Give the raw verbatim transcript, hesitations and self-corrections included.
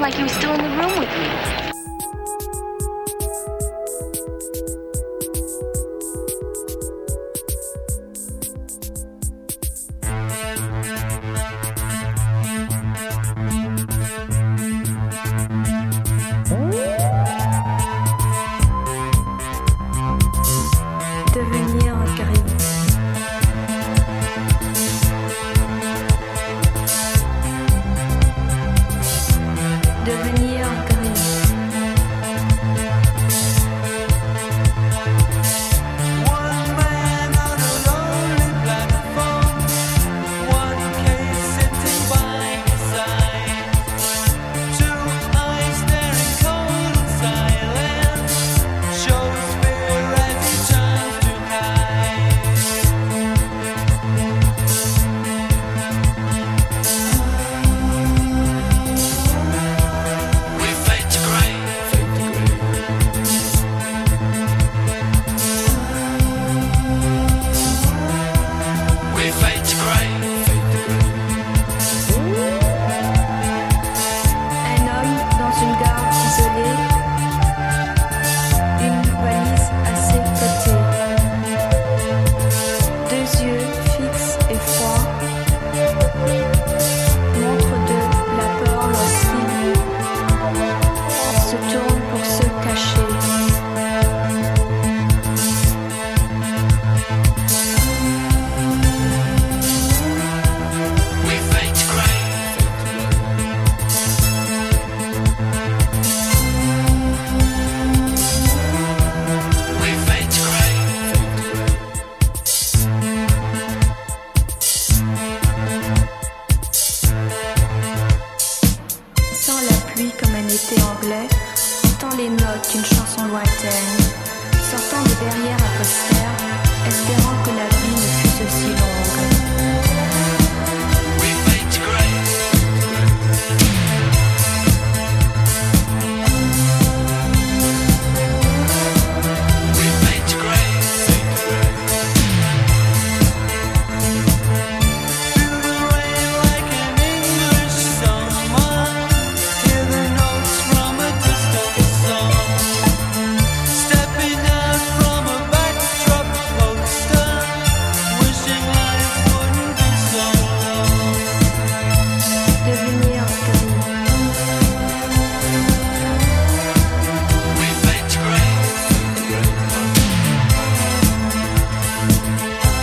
like you were still in the room with me. Devenir gris. Devenir gris. One man on a lonely platform, one case sitting by his side, two eyes staring cold and silent, shows fear as he turns to hide. We fade to grey. We fade to grey. Un homme dans une gare isolée, une valise à ses côtés, deux yeux fixes et froids, montre de la peur lorsqu'il se tourne pour se cacher. We fade to grey. We fade to grey. Sans la pluie comme un été anglais, entend les notes d'une chanson lointaine, sortant des derrières à posters, espérant que la